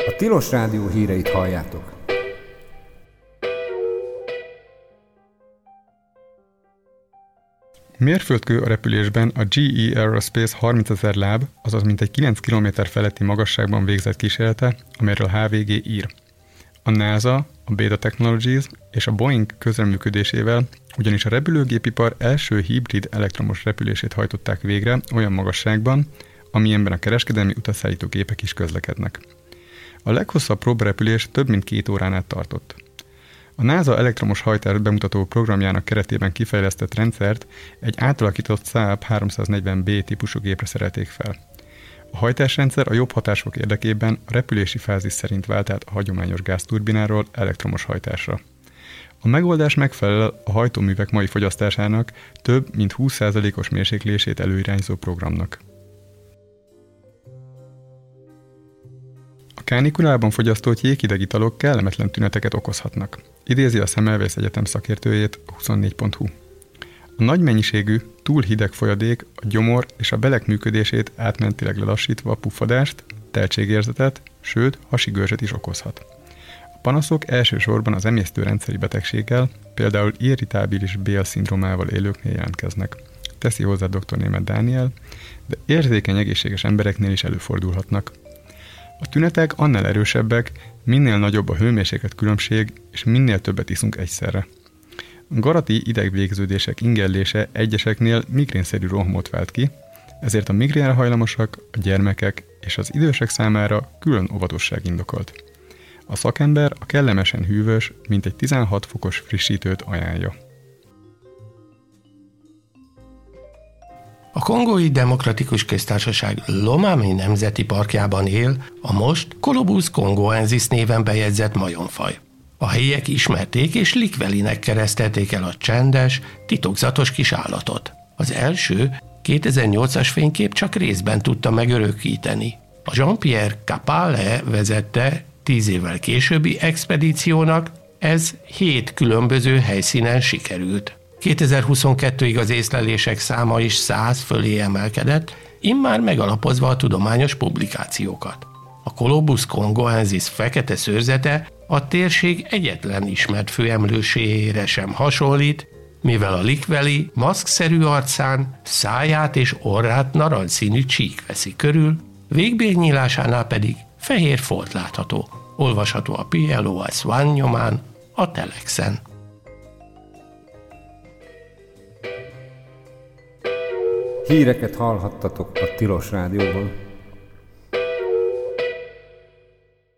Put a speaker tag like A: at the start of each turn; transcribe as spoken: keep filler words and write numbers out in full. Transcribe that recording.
A: A Tilos Rádió híreit halljátok.
B: Mérföldkő a repülésben a gé e Aerospace harmincezer láb, azaz mintegy kilenc kilométer feletti magasságban végzett kísérlete, amelyről a há vé gé ír. A NASA, a Beta Technologies és a Boeing közreműködésével ugyanis a repülőgépipar első hibrid elektromos repülését hajtották végre olyan magasságban, amilyenben a kereskedelmi utasszállító gépek is közlekednek. A leghosszabb próbarepülés több mint két órán át tartott. A NASA elektromos hajtást bemutató programjának keretében kifejlesztett rendszert egy átalakított Saab háromszáznegyven bé típusú gépre szerelték fel. A hajtásrendszer a jobb hatások érdekében a repülési fázis szerint vált át a hagyományos gázturbináról elektromos hajtásra. A megoldás megfelel a hajtóművek mai fogyasztásának több mint húsz százalékos mérséklését előirányzó programnak. A kánikulában fogyasztott jéghideg italok kellemetlen tüneteket okozhatnak, idézi a Semmelweis Egyetem szakértőjét a huszonnégy pont hu. A nagy mennyiségű, túl hideg folyadék a gyomor és a belek működését átmenetileg lelassítva puffadást, teltségérzetet, sőt hasigörzset is okozhat. A panaszok elsősorban az emésztőrendszeri betegséggel, például irritábilis bél-szindrómával élőknél jelentkeznek, teszi hozzá dr. Németh Dániel, de érzékeny egészséges embereknél is előfordulhatnak. A tünetek annál erősebbek, minél nagyobb a hőmérséklet különbség, és minél többet iszunk egyszerre. A garati idegvégződések ingellése egyeseknél migrénszerű rohamot vált ki, ezért a migrénre hajlamosak, a gyermekek és az idősek számára külön óvatosság indokolt. A szakember a kellemesen hűvös, mintegy tizenhat fokos frissítőt ajánlja.
C: A Kongói Demokratikus Köztársaság Lomami Nemzeti Parkjában él a most Colobus congoensis néven bejegyzett majomfaj. A helyiek ismerték és Likwelinek keresztelték el a csendes, titokzatos kis állatot. Az első kétezer-nyolcas fénykép csak részben tudta megörökíteni. A Jean-Pierre Capale vezette tíz évvel későbbi expedíciónak ez hét különböző helyszínen sikerült. kétezer-huszonkettőig az észlelések száma is száz fölé emelkedett, immár megalapozva a tudományos publikációkat. A Colobus congoensis fekete szőrzete a térség egyetlen ismert főemlőséjére sem hasonlít, mivel a likweli maszkszerű arcán száját és orrát narancsszínű csík veszi körül, végbélnyílásánál pedig fehér folt látható, olvasható a P L O S egy nyomán a Telexen.
A: Híreket hallhattatok a Tilos Rádióban.